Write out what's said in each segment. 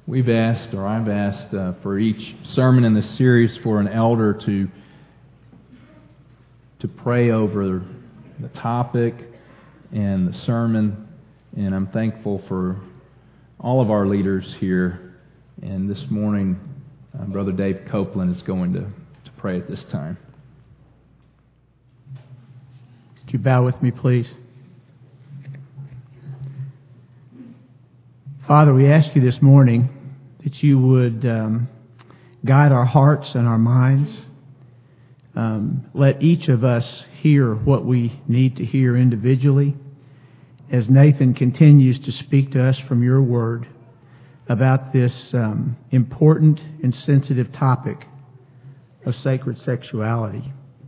I've asked for each sermon in this series for an elder to pray over the topic and the sermon, and I'm thankful for all of our leaders here. And this morning, Brother Dave Copeland is going to pray at this time. Would you bow with me, please? Father, we ask you this morning that you would guide our hearts and our minds. Let each of us hear what we need to hear individually as Nathan continues to speak to us from your word about this important and sensitive topic of sacred sexuality.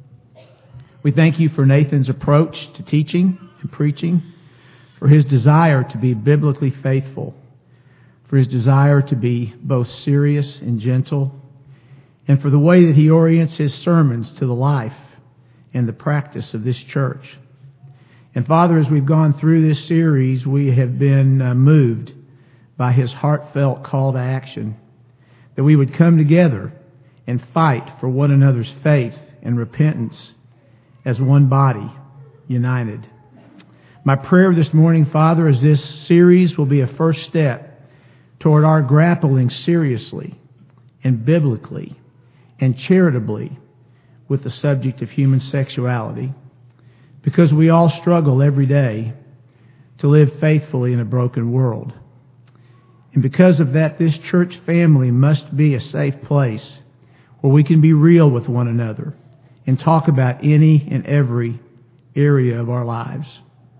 We thank you for Nathan's approach to teaching and preaching, for his desire to be biblically faithful, for his desire to be both serious and gentle, and for the way that he orients his sermons to the life and the practice of this church. And Father, as we've gone through this series, we have been moved by his heartfelt call to action, that we would come together and fight for one another's faith and repentance as one body, united. My prayer this morning, Father, is this series will be a first step toward our grappling seriously and biblically and charitably with the subject of human sexuality, because we all struggle every day to live faithfully in a broken world. And because of that, this church family must be a safe place where we can be real with one another and talk about any and every area of our lives.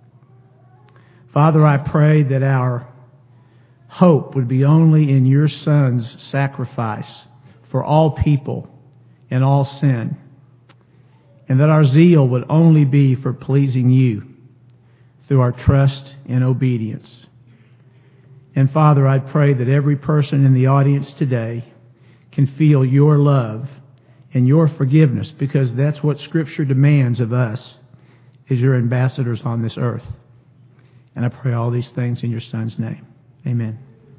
Father, I pray that our hope would be only in your Son's sacrifice for all people and all sin, and that our zeal would only be for pleasing you through our trust and obedience. And Father, I pray that every person in the audience today can feel your love and your forgiveness, because that's what Scripture demands of us as your ambassadors on this earth. And I pray all these things in your Son's name. Amen.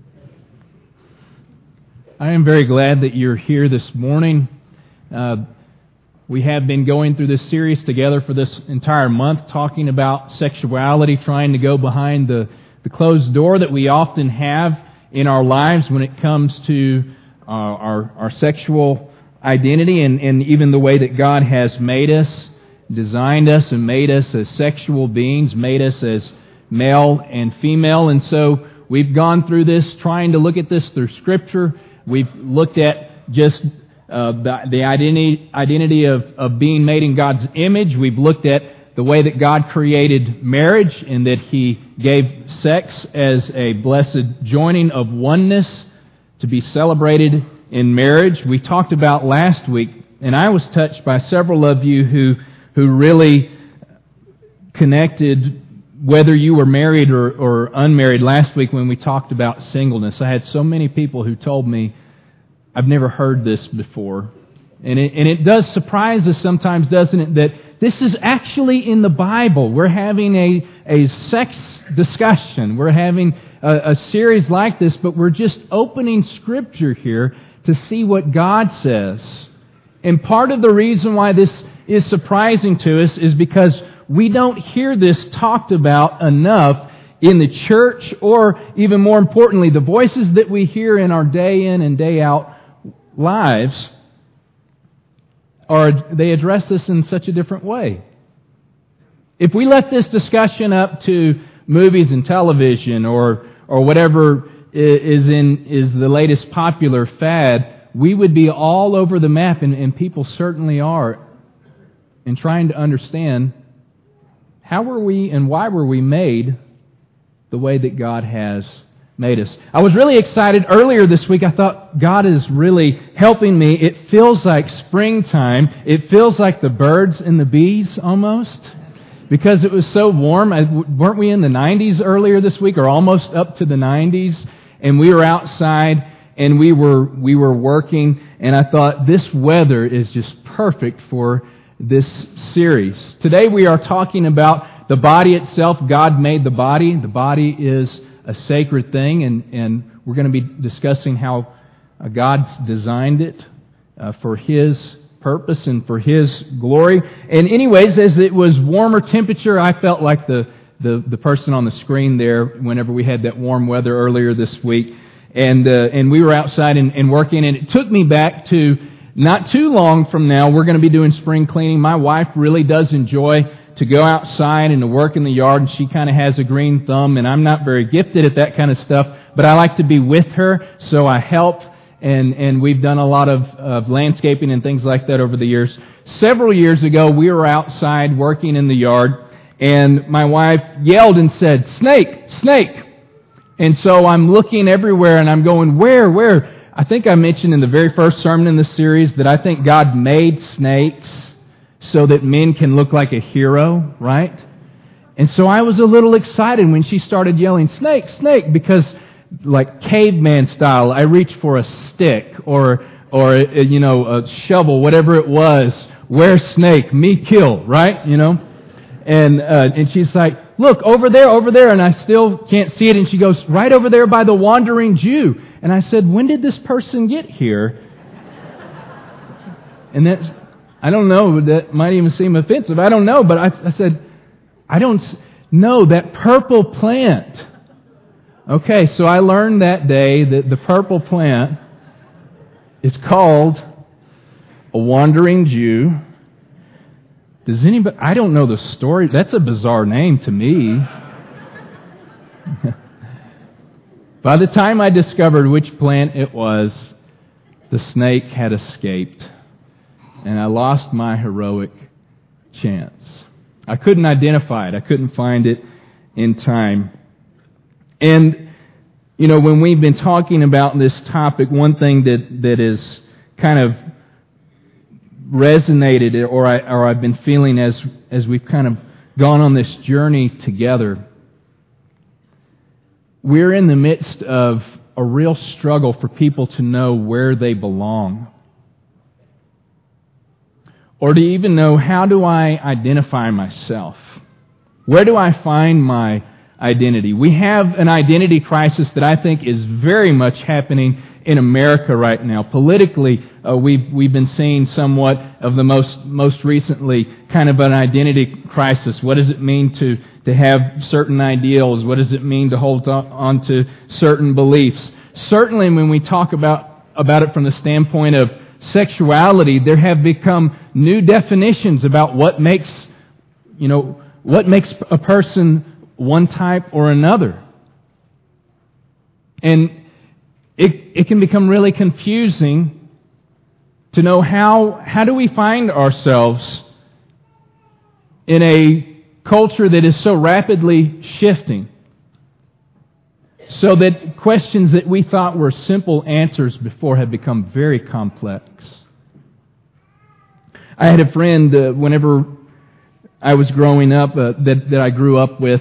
I am very glad that you're here this morning. We have been going through this series together for this entire month, talking about sexuality, trying to go behind the closed door that we often have in our lives when it comes to our sexual identity and even the way that God has made us, designed us and made us as sexual beings, made us as male and female. And so we've gone through this, trying to look at this through Scripture. We've looked at just the identity of being made in God's image. We've looked at the way that God created marriage and that He gave sex as a blessed joining of oneness to be celebrated in marriage. We talked about last week, and I was touched by several of you who really connected whether you were married or unmarried last week when we talked about singleness. I had so many people who told me, I've never heard this before. And it does surprise us sometimes, doesn't it, that this is actually in the Bible. We're having a sex discussion. We're having a series like this, but we're just opening Scripture here to see what God says. And part of the reason why this is surprising to us is because we don't hear this talked about enough in the church, or even more importantly, the voices that we hear in our day in and day out lives, they address this in such a different way. If we left this discussion up to movies and television or whatever is the latest popular fad, we would be all over the map, and people certainly are, in trying to understand how were we and why were we made the way that God has made us. I was really excited earlier this week. I thought, God is really helping me. It feels like springtime. It feels like the birds and the bees almost, because it was so warm. Weren't we in the 90s earlier this week, or almost up to the 90s? And we were outside and we were working, and I thought, this weather is just perfect for this series. Today we are talking about the body itself. God made the body. The body is a sacred thing, and we're going to be discussing how God's designed it for His purpose and for His glory. And anyways, as it was warmer temperature, I felt like the person on the screen there whenever we had that warm weather earlier this week. And we were outside and working, and it took me back to not too long from now. We're going to be doing spring cleaning. My wife really does enjoy to go outside and to work in the yard, and she kind of has a green thumb, and I'm not very gifted at that kind of stuff, but I like to be with her, so I help, and we've done a lot of landscaping and things like that over the years. Several years ago, we were outside working in the yard, and my wife yelled and said, "Snake! Snake!" And so I'm looking everywhere, and I'm going, where? I think I mentioned in the very first sermon in the series that I think God made snakes so that men can look like a hero, right? And so I was a little excited when she started yelling, "Snake, snake," because like caveman style, I reached for a stick or a shovel, whatever it was. Where snake? Me kill, right? And she's like, "Look, over there," and I still can't see it, and she goes, "Right over there by the Wandering Jew." And I said, "When did this person get here?" And that's, I don't know, that might even seem offensive. I don't know, but I said, "I don't know, that purple plant." Okay, so I learned that day that the purple plant is called a Wandering Jew. Does anybody, I don't know the story. That's a bizarre name to me. By the time I discovered which plant it was, the snake had escaped, and I lost my heroic chance. I couldn't identify it. I couldn't find it in time. And, when we've been talking about this topic, one thing that is kind of resonated, or I've been feeling as we've kind of gone on this journey together, we're in the midst of a real struggle for people to know where they belong. Or to even know, how do I identify myself? Where do I find my identity? We have an identity crisis that I think is very much happening in America right now. Politically, we've been seeing somewhat of the most recently kind of an identity crisis. What does it mean to have certain ideals? What does it mean to hold on to certain beliefs? Certainly when we talk about it from the standpoint of sexuality, there have become new definitions about what makes a person one type or another. And it can become really confusing to know how do we find ourselves in a culture that is so rapidly shifting, so that questions that we thought were simple answers before have become very complex. I had a friend, whenever I was growing up, that I grew up with.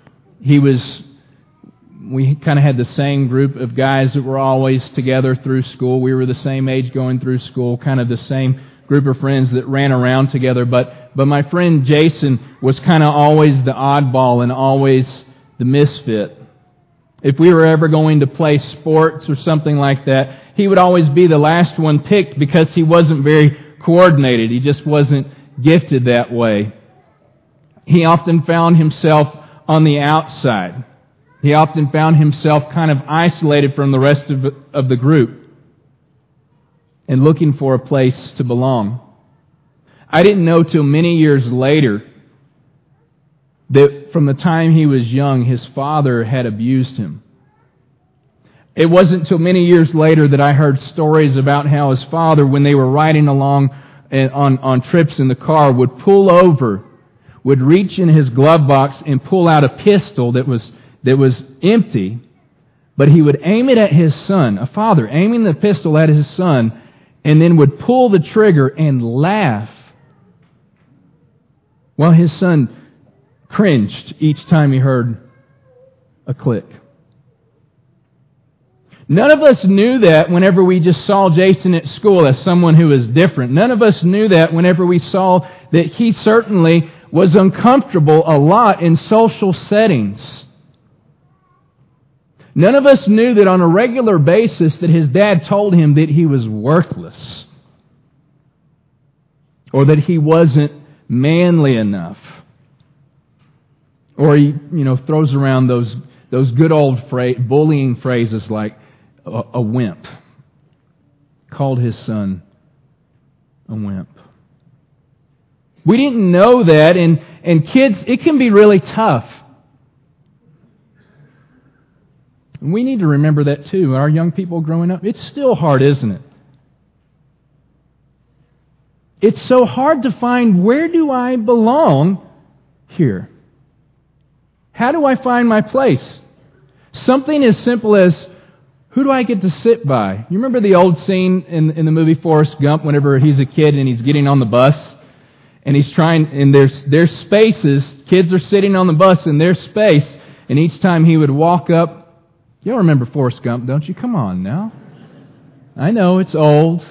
We kind of had the same group of guys that were always together through school. We were the same age going through school, kind of the same group of friends that ran around together. But my friend Jason was kind of always the oddball and always the misfit. If we were ever going to play sports or something like that, he would always be the last one picked because he wasn't very coordinated. He just wasn't gifted that way. He often found himself on the outside. He often found himself kind of isolated from the rest of the group and looking for a place to belong. I didn't know till many years later that from the time he was young, his father had abused him. It wasn't till many years later that I heard stories about how his father, when they were riding along on trips in the car, would pull over, would reach in his glove box and pull out a pistol that was empty, but he would aim it at his son, a father aiming the pistol at his son, and then would pull the trigger and laugh while his son cringed each time he heard a click. None of us knew that whenever we just saw Jason at school as someone who was different. None of us knew that whenever we saw that he certainly was uncomfortable a lot in social settings. None of us knew that on a regular basis that his dad told him that he was worthless. Or that he wasn't manly enough. Or he, throws around those good old bullying phrases like a wimp. Called his son a wimp. We didn't know that, and kids, it can be really tough. And we need to remember that too. Our young people growing up, it's still hard, isn't it? It's so hard to find, where do I belong here? How do I find my place? Something as simple as, who do I get to sit by? You remember the old scene in the movie Forrest Gump whenever he's a kid and he's getting on the bus? And he's trying, and there's spaces, kids are sitting on the bus in their space, and each time he would walk up, you'll remember Forrest Gump, don't you? Come on now. I know, it's old.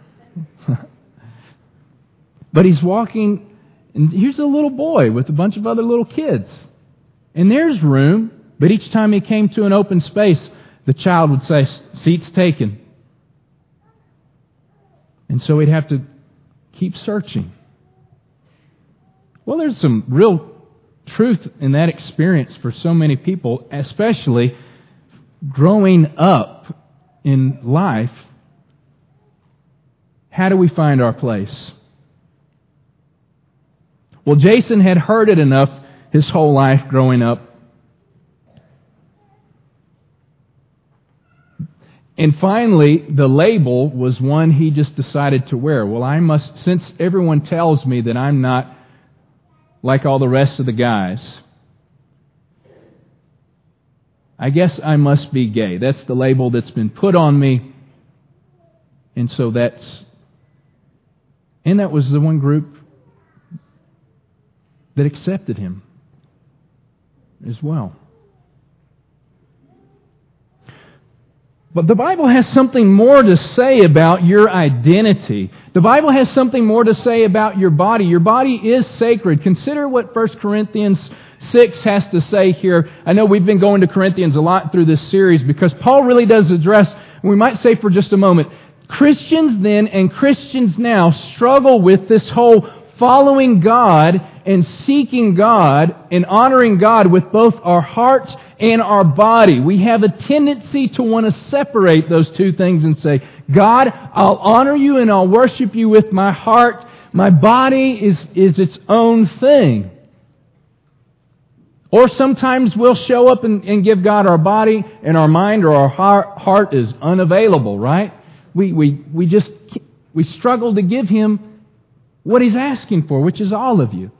But he's walking, and here's a little boy with a bunch of other little kids. And there's room, but each time he came to an open space, the child would say, seats taken. And so he'd have to keep searching. Well, there's some real truth in that experience for so many people, especially growing up in life. How do we find our place? Well, Jason had heard it enough his whole life growing up. And finally, the label was one he just decided to wear. Well, I must, since everyone tells me that I'm not like all the rest of the guys, I guess I must be gay. That's the label that's been put on me. And so that was the one group that accepted him as well. But the Bible has something more to say about your identity. The Bible has something more to say about your body. Your body is sacred. Consider what 1 Corinthians 6 has to say here. I know we've been going to Corinthians a lot through this series because Paul really does address, we might say for just a moment, Christians then and Christians now struggle with this whole following God and seeking God and honoring God with both our heart and our body. We have a tendency to want to separate those two things and say, God, I'll honor you and I'll worship you with my heart. My body is its own thing. Or sometimes we'll show up and give God our body and our mind, or our heart is unavailable, right? We struggle to give Him what He's asking for, which is all of you.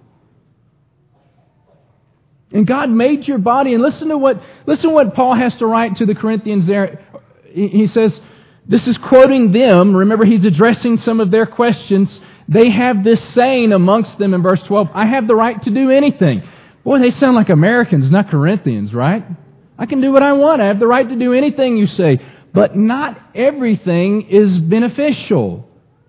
And God made your body, and listen to what Paul has to write to the Corinthians there. He says, this is quoting them. Remember, he's addressing some of their questions. They have this saying amongst them in verse 12, I have the right to do anything. Boy, they sound like Americans, not Corinthians, right? I can do what I want. I have the right to do anything you say. But not everything is beneficial.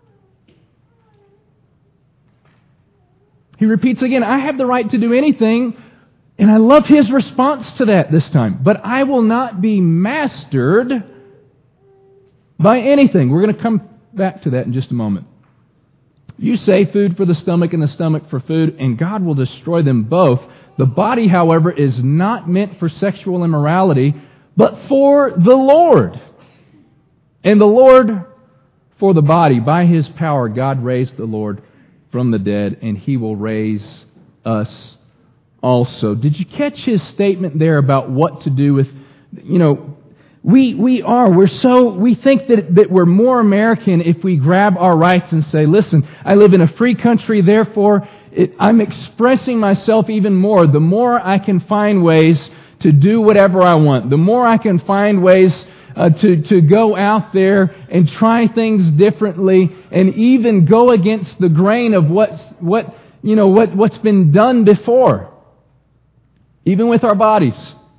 He repeats again, I have the right to do anything. And I love his response to that this time. But I will not be mastered by anything. We're going to come back to that in just a moment. You say food for the stomach and the stomach for food, and God will destroy them both. The body, however, is not meant for sexual immorality, but for the Lord. And the Lord for the body. By His power, God raised the Lord from the dead, and He will raise us also. Did you catch his statement there about what to do with, we think that we're more American if we grab our rights and say, listen, I live in a free country, therefore I'm expressing myself even more. The more I can find ways to do whatever I want, the more I can find ways to go out there and try things differently and even go against the grain of what's been done before. Even with our bodies.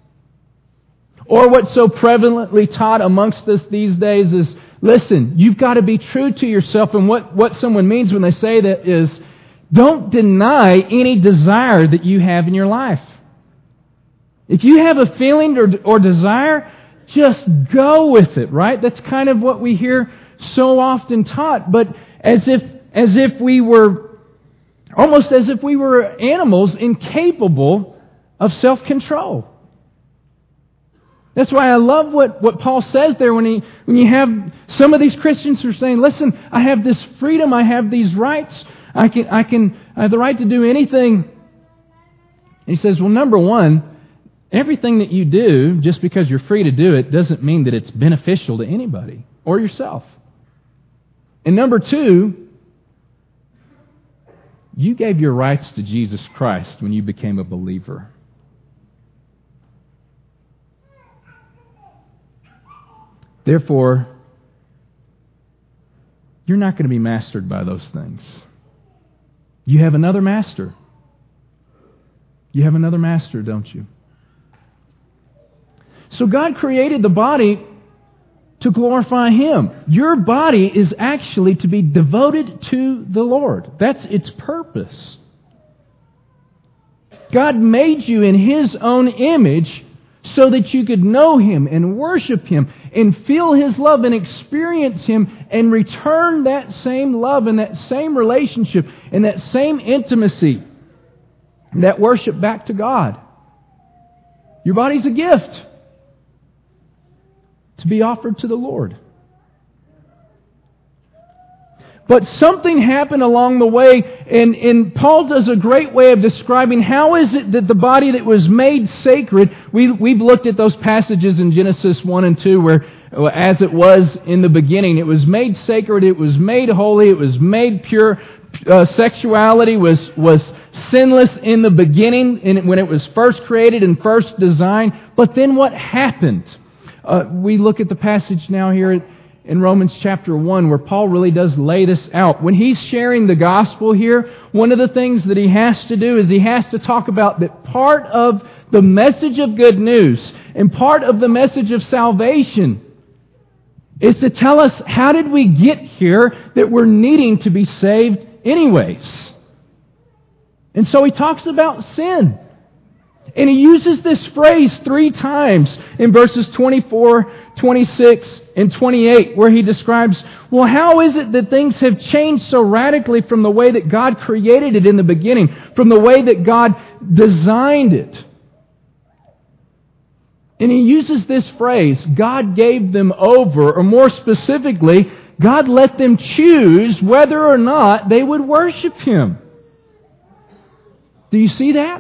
Or what's so prevalently taught amongst us these days is, listen, you've got to be true to yourself. And what someone means when they say that is, don't deny any desire that you have in your life. If you have a feeling or desire, just go with it, right? That's kind of what we hear so often taught, but as if we were, almost as if we were animals incapable of self-control. That's why I love what Paul says there when you have some of these Christians who are saying, listen, I have this freedom, I have these rights, I have the right to do anything. And he says, well, number one, everything that you do, just because you're free to do it, doesn't mean that it's beneficial to anybody or yourself. And number two, you gave your rights to Jesus Christ when you became a believer. Therefore, you're not going to be mastered by those things. You have another master. You have another master, don't you? So God created the body to glorify Him. Your body is actually to be devoted to the Lord. That's its purpose. God made you in His own image so that you could know Him and worship Him and feel His love and experience Him and return that same love and that same relationship and that same intimacy, that worship back to God. Your body's a gift to be offered to the Lord. But something happened along the way, and Paul does a great way of describing how is it that the body that was made sacred, we've looked at those passages in Genesis 1 and 2 where as it was in the beginning, it was made sacred, it was made holy, it was made pure. Sexuality was sinless in the beginning when it was first created and first designed. But then what happened? We look at the passage now here in Romans chapter 1, where Paul really does lay this out. When he's sharing the gospel here, one of the things that he has to do is he has to talk about that part of the message of good news and part of the message of salvation is to tell us how did we get here that we're needing to be saved anyways. And so he talks about sin. And he uses this phrase 3 times in verses 24, 26, and 28, where he describes, well, how is it that things have changed so radically from the way that God created it in the beginning, from the way that God designed it? And he uses this phrase, God gave them over, or more specifically, God let them choose whether or not they would worship Him. Do you see that?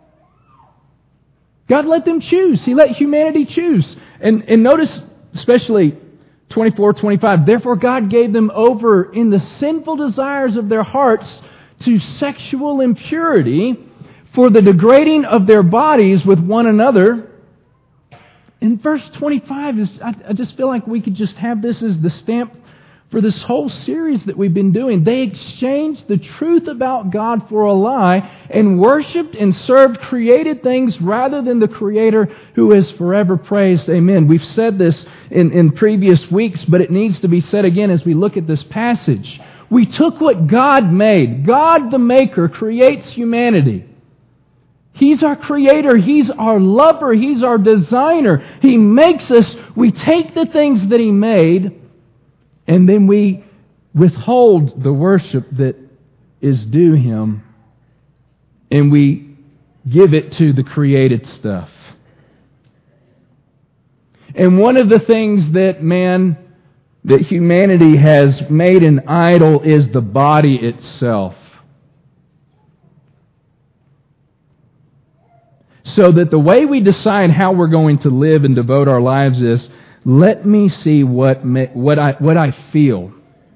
God let them choose. He let humanity choose. And notice, especially 24, 25, therefore God gave them over in the sinful desires of their hearts to sexual impurity for the degrading of their bodies with one another. And verse 25 is, I just feel like we could just have this as the stamp for this whole series that we've been doing. They exchanged the truth about God for a lie and worshipped and served created things rather than the Creator who is forever praised. Amen. We've said this in previous weeks, but it needs to be said again as we look at this passage. We took what God made. God the Maker creates humanity. He's our Creator. He's our lover. He's our designer. He makes us. We take the things that He made, and then we withhold the worship that is due Him, and we give it to the created stuff. And one of the things that humanity has made an idol is the body itself. So that the way we decide how we're going to live and devote our lives is, let me see what I feel.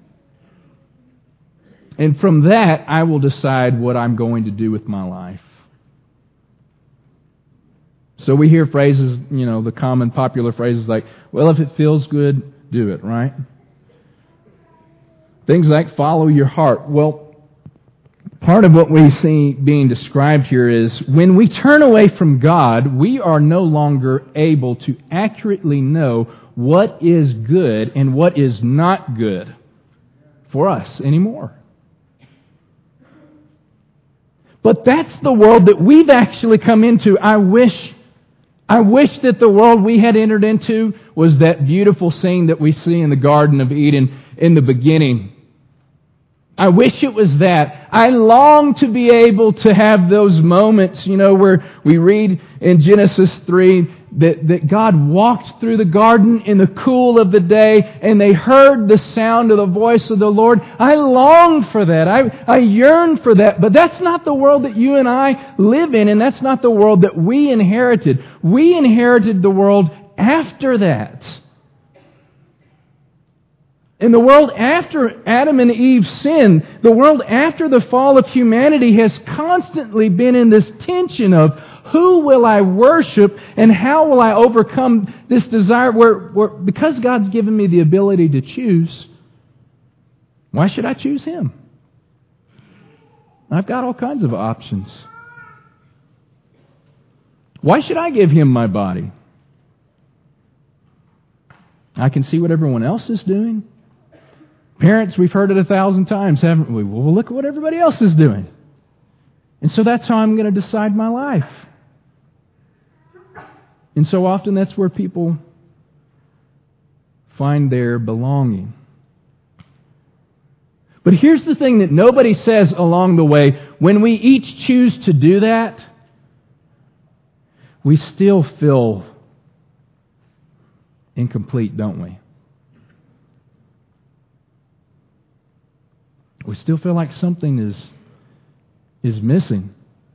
And from that, I will decide what I'm going to do with my life. So we hear phrases, the common popular phrases like, well, if it feels good, do it, right? Things like follow your heart. Well, part of what we see being described here is when we turn away from God, we are no longer able to accurately know what is good and what is not good for us anymore. But that's the world that we've actually come into. I wish I wish that the world we had entered into was that beautiful scene that we see in the Garden of Eden in the beginning. I wish it was that. I long to be able to have those moments, where we read in Genesis 3 that God walked through the garden in the cool of the day and they heard the sound of the voice of the Lord. I long for that. I yearn for that. But that's not the world that you and I live in, and that's not the world that we inherited. We inherited the world after that. In the world after Adam and Eve sinned, the world after the fall of humanity has constantly been in this tension of who will I worship and how will I overcome this desire where because God's given me the ability to choose, why should I choose Him? I've got all kinds of options. Why should I give Him my body? I can see what everyone else is doing. Parents, we've heard it 1,000 times, haven't we? Well, look at what everybody else is doing. And so that's how I'm going to decide my life. And so often that's where people find their belonging. But here's the thing that nobody says along the way. When we each choose to do that, we still feel incomplete, don't we? We still feel like something is missing.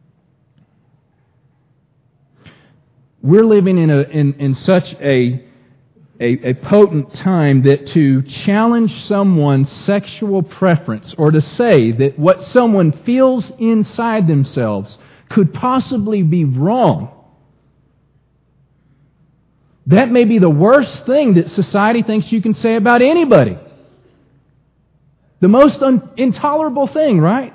We're living in such a potent time that to challenge someone's sexual preference or to say that what someone feels inside themselves could possibly be wrong, that may be the worst thing that society thinks you can say about anybody. The most intolerable thing, right?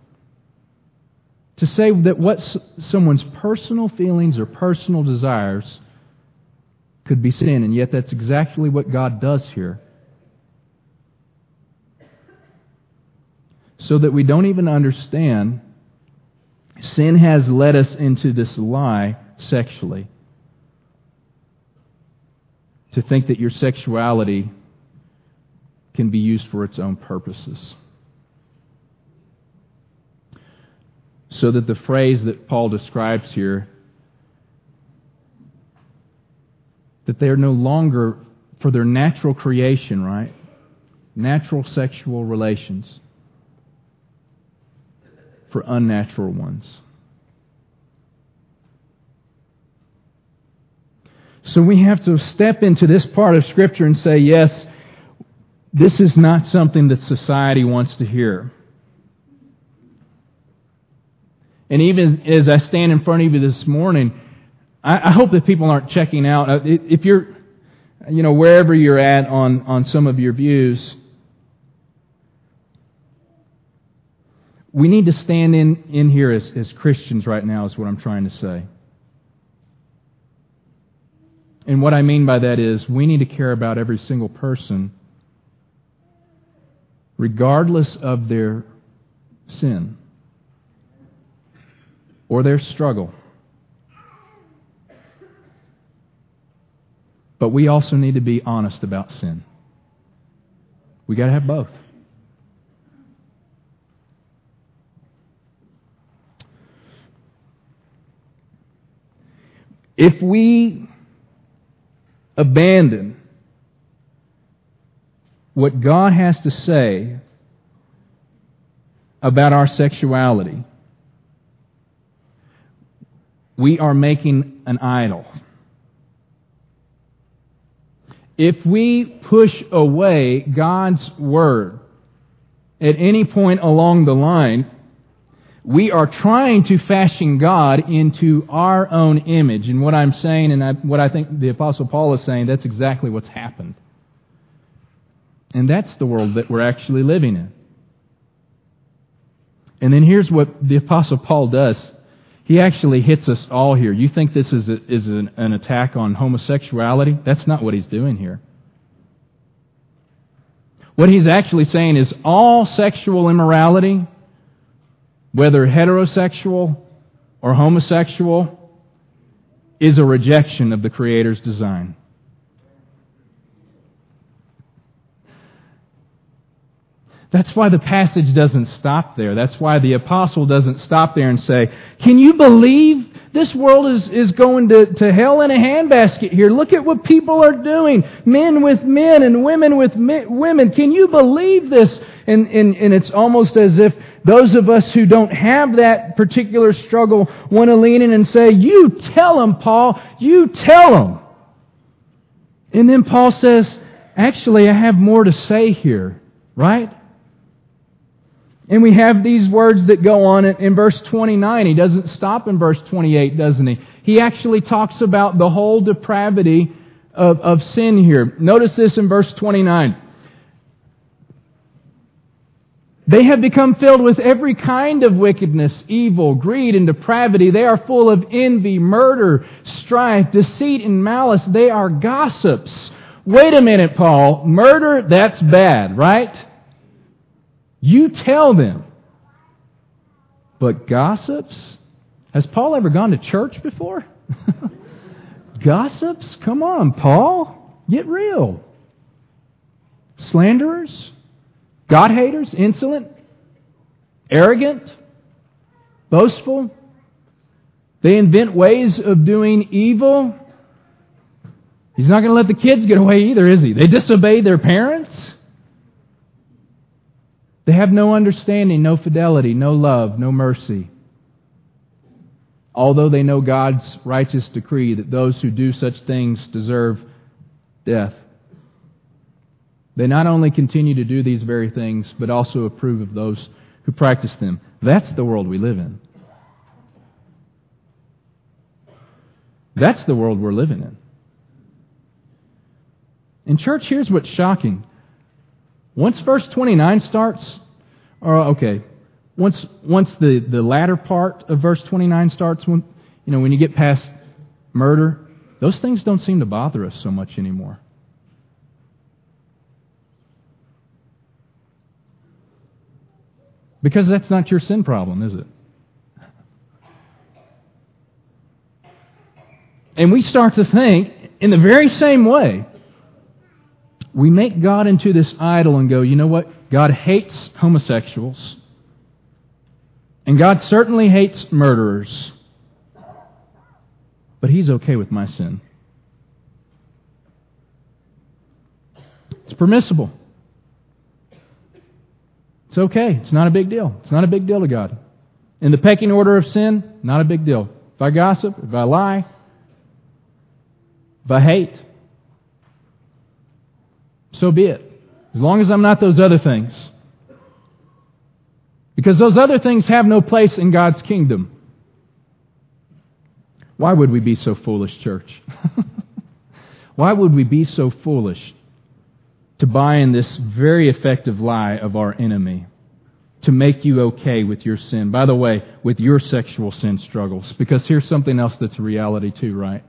To say that what someone's personal feelings or personal desires could be sin, and yet that's exactly what God does here. So that we don't even understand, sin has led us into this lie sexually. To think that your sexuality can be used for its own purposes. So that the phrase that Paul describes here, that they are no longer for their natural creation, right? Natural sexual relations, for unnatural ones. So we have to step into this part of Scripture and say, yes, this is not something that society wants to hear. And even as I stand in front of you this morning, I hope that people aren't checking out. If you're, wherever you're at on some of your views, we need to stand in here as Christians right now is what I'm trying to say. And what I mean by that is we need to care about every single person regardless of their sin or their struggle. But we also need to be honest about sin. We got to have both. If we abandon what God has to say about our sexuality, we are making an idol. If we push away God's Word at any point along the line, we are trying to fashion God into our own image. And what I'm saying, and what I think the Apostle Paul is saying, that's exactly what's happened. And that's the world that we're actually living in. And then here's what the Apostle Paul does. He actually hits us all here. You think this is an attack on homosexuality? That's not what he's doing here. What he's actually saying is all sexual immorality, whether heterosexual or homosexual, is a rejection of the Creator's design. That's why the passage doesn't stop there. That's why the apostle doesn't stop there and say, can you believe this world is going to hell in a handbasket here? Look at what people are doing. Men with men and women with women. Can you believe this? And it's almost as if those of us who don't have that particular struggle want to lean in and say, you tell them, Paul. You tell them. And then Paul says, actually, I have more to say here. Right? And we have these words that go on in verse 29. He doesn't stop in verse 28, doesn't he? He actually talks about the whole depravity of sin here. Notice this in verse 29. They have become filled with every kind of wickedness, evil, greed, and depravity. They are full of envy, murder, strife, deceit, and malice. They are gossips. Wait a minute, Paul. Murder, that's bad, right? You tell them. But gossips? Has Paul ever gone to church before? Gossips? Come on, Paul. Get real. Slanderers? God-haters? Insolent? Arrogant? Boastful? They invent ways of doing evil. He's not going to let the kids get away either, is he? They disobey their parents. They have no understanding, no fidelity, no love, no mercy. Although they know God's righteous decree that those who do such things deserve death. They not only continue to do these very things, but also approve of those who practice them. That's the world we live in. That's the world we're living in. In church, here's what's shocking. Once verse 29 starts, once the latter part of verse 29 starts, when you get past murder, those things don't seem to bother us so much anymore. Because that's not your sin problem, is it? And we start to think, in the very same way, we make God into this idol and go, you know what? God hates homosexuals. And God certainly hates murderers. But He's okay with my sin. It's permissible. It's okay. It's not a big deal. It's not a big deal to God. In the pecking order of sin, not a big deal. If I gossip, if I lie, if I hate, so be it. As long as I'm not those other things. Because those other things have no place in God's kingdom. Why would we be so foolish, church? Why would we be so foolish to buy in this very effective lie of our enemy to make you okay with your sin? By the way, with your sexual sin struggles. Because here's something else that's a reality too, right?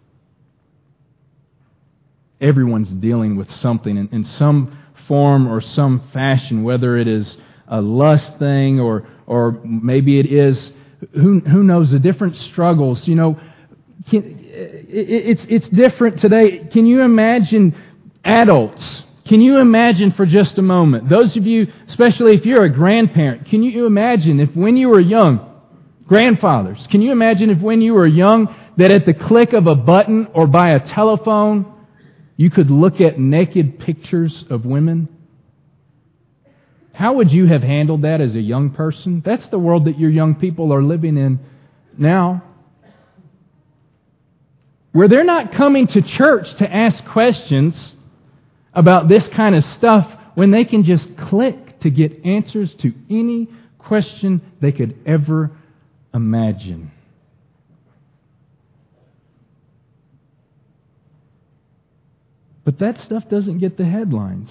Everyone's dealing with something in some form or some fashion, whether it is a lust thing or maybe it is, who knows, the different struggles. It's different today. Can you imagine adults? Can you imagine for just a moment, those of you, especially if you're a grandparent, can you imagine if when you were young, grandfathers, can you imagine if when you were young that at the click of a button or by a telephone, you could look at naked pictures of women? How would you have handled that as a young person? That's the world that your young people are living in now. Where they're not coming to church to ask questions about this kind of stuff when they can just click to get answers to any question they could ever imagine. But that stuff doesn't get the headlines.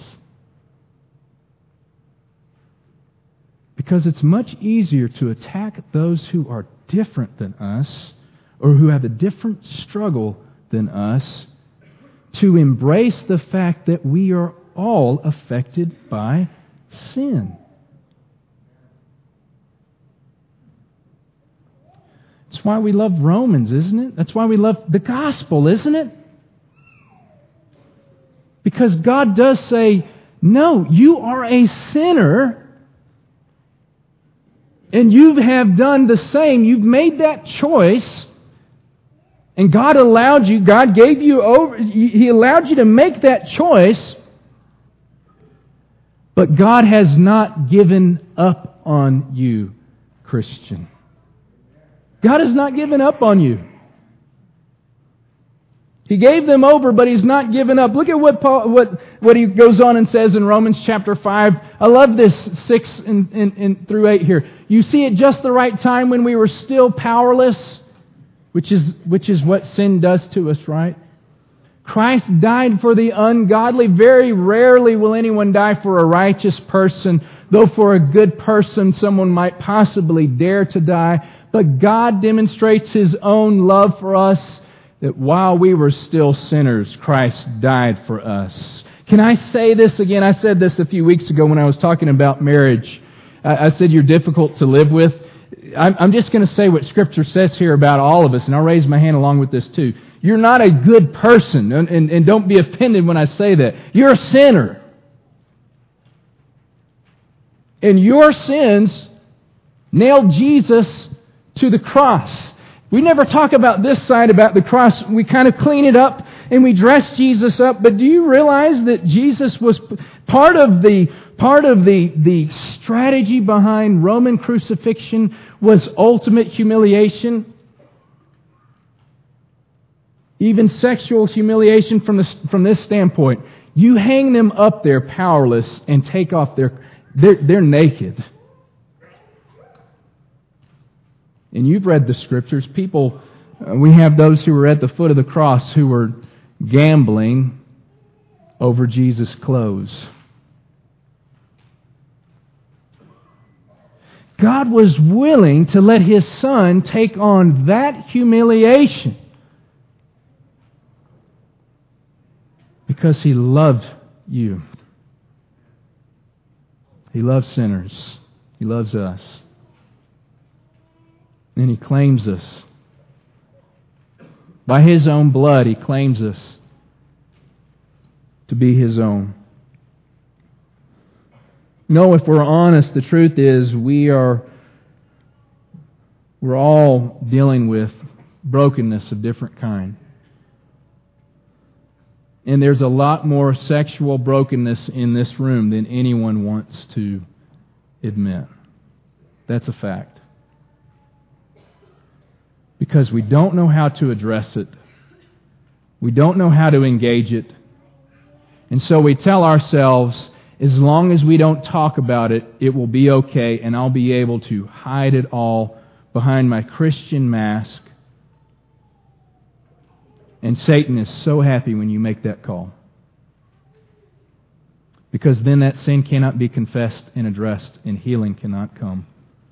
Because it's much easier to attack those who are different than us or who have a different struggle than us, to embrace the fact that we are all affected by sin. It's That's why we love Romans, isn't it? That's why we love the gospel, isn't it? Because God does say, no, you are a sinner, and you have done the same. You've made that choice, and God gave you over, He allowed you to make that choice, but God has not given up on you, Christian. God has not given up on you. He gave them over, but He's not given up. Look at what he goes on and says in Romans chapter 5. I love this 6 through 8 here. You see, at just the right time when we were still powerless, which is what sin does to us, right? Christ died for the ungodly. Very rarely will anyone die for a righteous person, though for a good person someone might possibly dare to die. But God demonstrates His own love for us, that while we were still sinners, Christ died for us. Can I say this again? I said this a few weeks ago when I was talking about marriage. I said you're difficult to live with. I'm just going to say what Scripture says here about all of us, and I'll raise my hand along with this too. You're not a good person, and don't be offended when I say that. You're a sinner. And your sins nailed Jesus to the cross. We never talk about this side, about the cross. We kind of clean it up and we dress Jesus up. But do you realize that Jesus was part of the strategy behind Roman crucifixion was ultimate humiliation? Even sexual humiliation from this standpoint. You hang them up there powerless and take off they're naked. And you've read the Scriptures. We have those who were at the foot of the cross who were gambling over Jesus' clothes. God was willing to let His Son take on that humiliation because He loved you. He loves sinners. He loves us. And He claims us. By His own blood, He claims us to be His own. No, if we're honest, the truth is we're all dealing with brokenness of different kind. And there's a lot more sexual brokenness in this room than anyone wants to admit. That's a fact. Because we don't know how to address it. We don't know how to engage it. And so we tell ourselves, as long as we don't talk about it, it will be okay, and I'll be able to hide it all behind my Christian mask. And Satan is so happy when you make that call. Because then that sin cannot be confessed and addressed, and healing cannot come.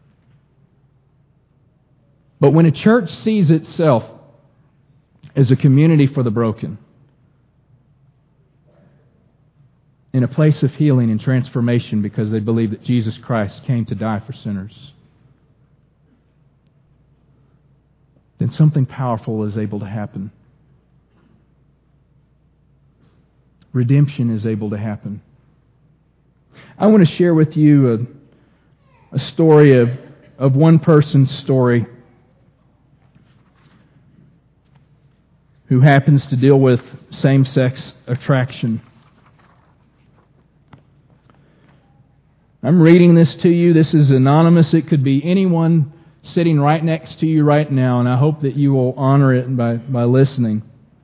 But when a church sees itself as a community for the broken, in a place of healing and transformation because they believe that Jesus Christ came to die for sinners, then something powerful is able to happen. Redemption is able to happen. I want to share with you a story of one person's story who happens to deal with same-sex attraction. I'm reading this to you. This is anonymous. It could be anyone sitting right next to you right now, and I hope that you will honor it by listening.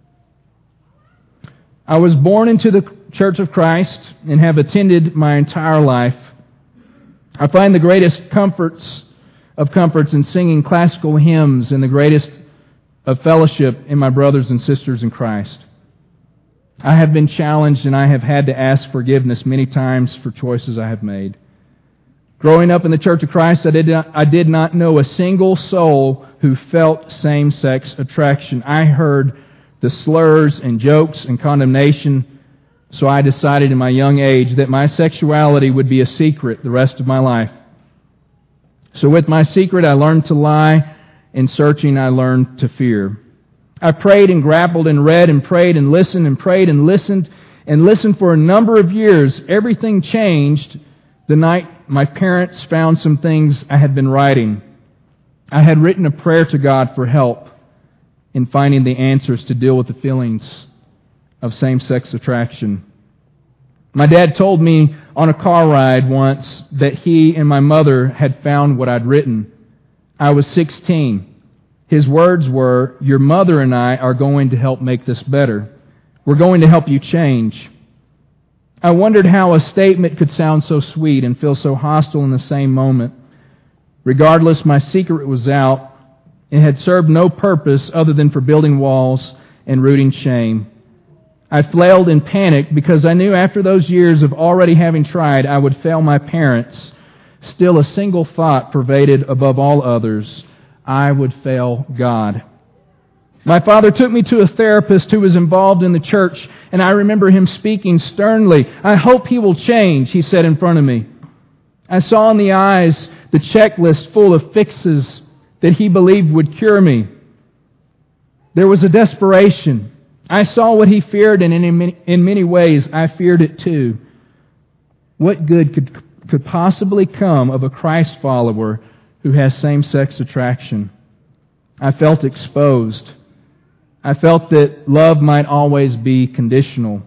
I was born into the Church of Christ and have attended my entire life. I find the greatest comforts in singing classical hymns and the greatest of fellowship in my brothers and sisters in Christ. I have been challenged and I have had to ask forgiveness many times for choices I have made. Growing up in the Church of Christ, I did not know a single soul who felt same-sex attraction. I heard the slurs and jokes and condemnation, so I decided in my young age that my sexuality would be a secret the rest of my life. So with my secret, I learned to lie In searching, I learned to fear. I prayed and grappled and read and prayed and listened and prayed and listened for a number of years. Everything changed the night my parents found some things I had been writing. I had written a prayer to God for help in finding the answers to deal with the feelings of same-sex attraction. My dad told me on a car ride once that he and my mother had found what I'd written. I was 16. His words were, "Your mother and I are going to help make this better. We're going to help you change." I wondered how a statement could sound so sweet and feel so hostile in the same moment. Regardless, my secret was out. It had served no purpose other than for building walls and rooting shame. I flailed in panic because I knew after those years of already having tried, I would fail my parents. Still, a single thought pervaded above all others. I would fail God. My father took me to a therapist who was involved in the church, and I remember him speaking sternly. "I hope he will change," he said in front of me. I saw in the eyes the checklist full of fixes that he believed would cure me. There was a desperation. I saw what he feared, and in many ways I feared it too. What good could possibly come of a Christ follower who has same-sex attraction? I felt exposed. I felt that love might always be conditional.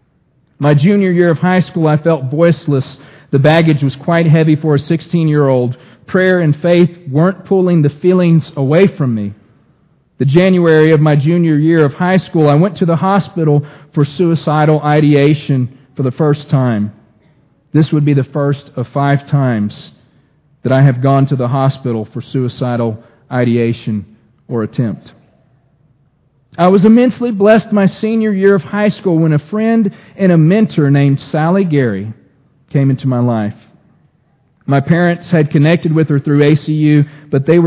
My junior year of high school, I felt voiceless. The baggage was quite heavy for a 16-year-old. Prayer and faith weren't pulling the feelings away from me. The January of my junior year of high school, I went to the hospital for suicidal ideation for the first time. This would be the first of 5 times that I have gone to the hospital for suicidal ideation or attempt. I was immensely blessed my senior year of high school when a friend and a mentor named Sally Gary came into my life. My parents had connected with her through ACU, but they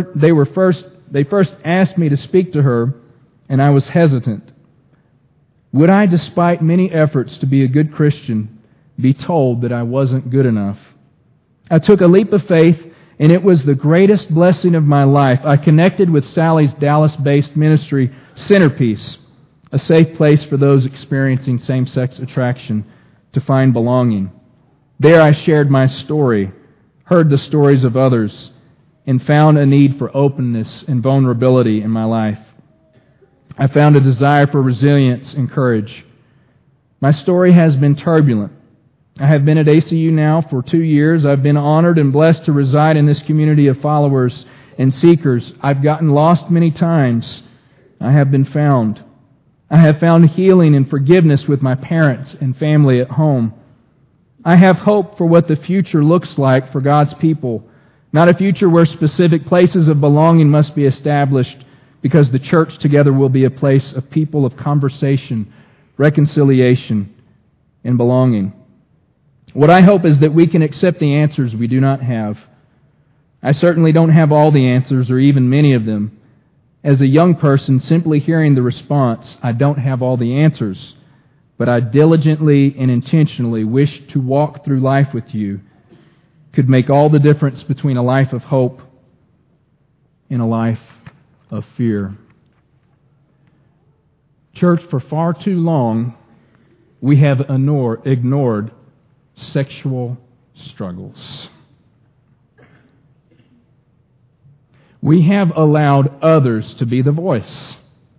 first asked me to speak to her, and I was hesitant. Would I, despite many efforts to be a good Christian, be told that I wasn't good enough? I took a leap of faith, and it was the greatest blessing of my life. I connected with Sally's Dallas-based ministry, Centerpiece, a safe place for those experiencing same-sex attraction to find belonging. There I shared my story, heard the stories of others, and found a need for openness and vulnerability in my life. I found a desire for resilience and courage. My story has been turbulent. I have been at ACU now for 2 years. I've been honored and blessed to reside in this community of followers and seekers. I've gotten lost many times. I have been found. I have found healing and forgiveness with my parents and family at home. I have hope for what the future looks like for God's people. Not a future where specific places of belonging must be established, because the church together will be a place of people of conversation, reconciliation, and belonging. What I hope is that we can accept the answers we do not have. I certainly don't have all the answers, or even many of them. As a young person, simply hearing the response, "I don't have all the answers, but I diligently and intentionally wish to walk through life with you," could make all the difference between a life of hope and a life of fear. Church, for far too long, we have ignored sexual struggles. We have allowed others to be the voice.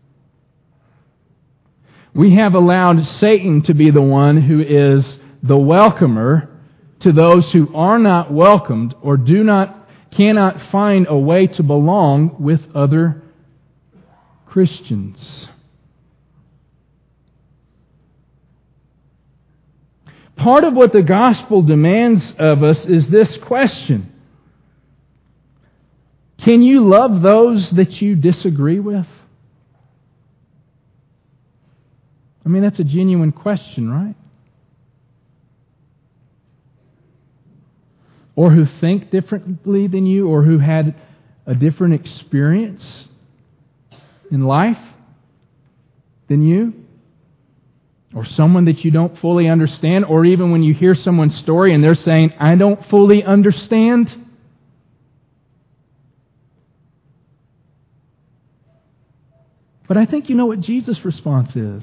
We have allowed Satan to be the one who is the welcomer to those who are not welcomed or cannot find a way to belong with other Christians. Part of what the gospel demands of us is this question: can you love those that you disagree with? I mean, that's a genuine question, right? Or who think differently than you, or who had a different experience in life than you? Or someone that you don't fully understand, or even when you hear someone's story and they're saying, "I don't fully understand." But I think you know what Jesus' response is.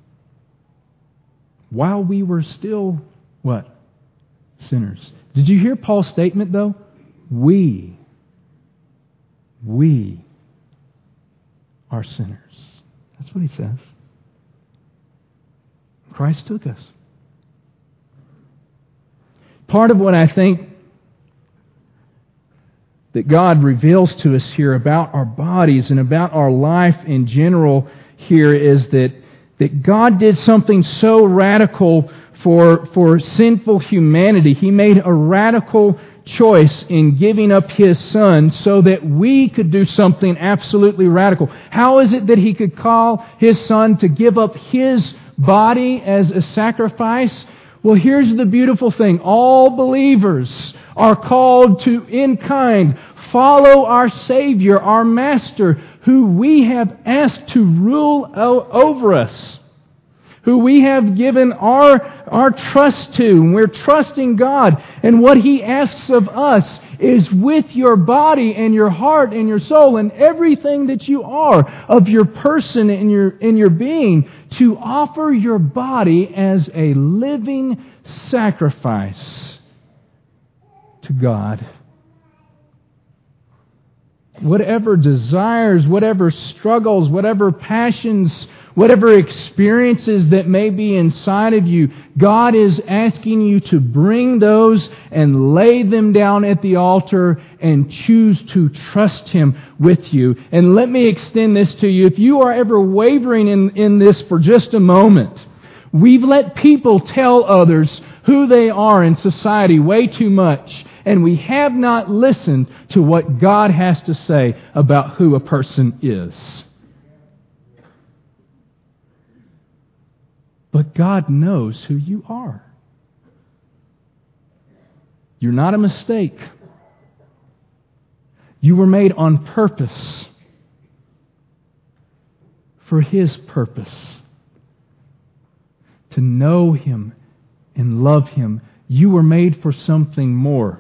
While we were still, what? Sinners. Did you hear Paul's statement, though? We are sinners. That's what he says. Christ took us. Part of what I think that God reveals to us here about our bodies and about our life in general here is that God did something so radical for sinful humanity. He made a radical choice in giving up His Son so that we could do something absolutely radical. How is it that He could call His Son to give up His body as a sacrifice? Well, here's the beautiful thing. All believers are called to, in kind, follow our Savior, our Master, who we have asked to rule over us, who we have given our trust to, and we're trusting God. And what He asks of us is with your body and your heart and your soul and everything that you are, of your person and your being, to offer your body as a living sacrifice to God. Whatever desires, whatever struggles, whatever passions, whatever experiences that may be inside of you, God is asking you to bring those and lay them down at the altar and choose to trust Him with you. And let me extend this to you. If you are ever wavering in this for just a moment, we've let people tell others who they are in society way too much, and we have not listened to what God has to say about who a person is. But God knows who you are. You're not a mistake. You were made on purpose for His purpose. To know Him and love Him. You were made for something more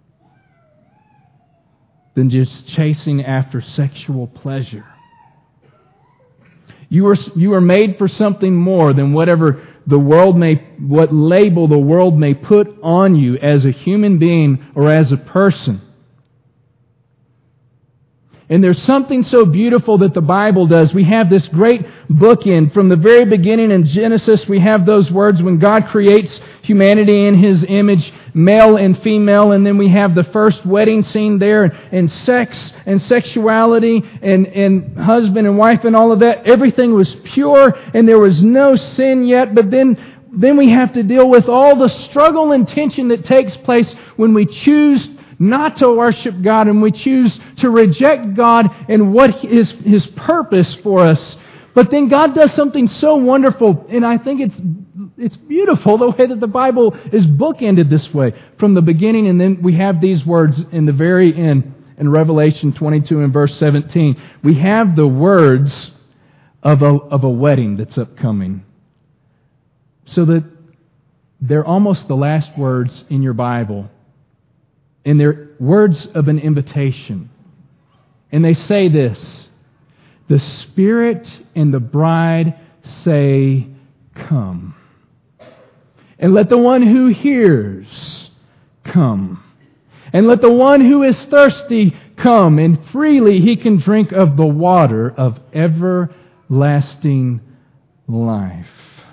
than just chasing after sexual pleasure. You are made for something more than whatever what label the world may put on you as a human being or as a person. And there's something so beautiful that the Bible does. We have this great bookend. From the very beginning in Genesis, we have those words when God creates humanity in His image, male and female, and then we have the first wedding scene there, and sex and sexuality and husband and wife and all of that. Everything was pure and there was no sin yet, but then we have to deal with all the struggle and tension that takes place when we choose not to worship God and we choose to reject God and what is His purpose for us. But then God does something so wonderful, and I think it's beautiful the way that the Bible is bookended this way from the beginning, and then we have these words in the very end in Revelation 22 and verse 17. We have the words of a wedding that's upcoming. So that they're almost the last words in your Bible. And they're words of an invitation. And they say this: the Spirit and the bride say, come. And let the one who hears come. And let the one who is thirsty come, and freely he can drink of the water of everlasting life.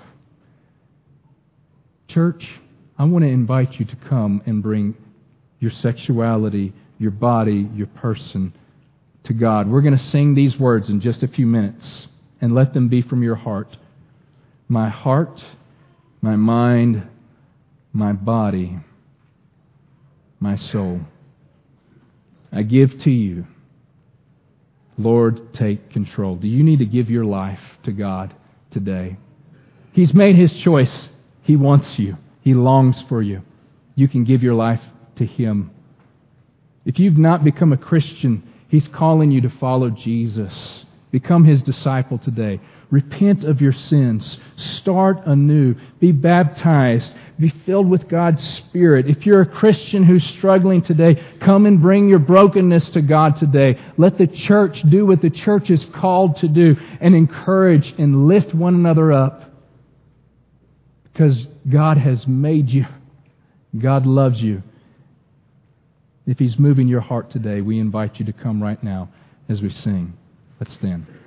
Church, I want to invite you to come and bring your sexuality, your body, your person to God. We're going to sing these words in just a few minutes, and let them be from your heart. My heart, my mind, my body, my soul, I give to you. Lord, take control. Do you need to give your life to God today? He's made His choice. He wants you. He longs for you. You can give your life to Him. If you've not become a Christian, He's calling you to follow Jesus Become His disciple today. Repent of your sins. Start anew. Be baptized. Be filled with God's Spirit. If you're a Christian who's struggling today, come and bring your brokenness to God today. Let the church do what the church is called to do and encourage and lift one another up. Because God has made you. God loves you. If He's moving your heart today, we invite you to come right now as we sing. Let's stand.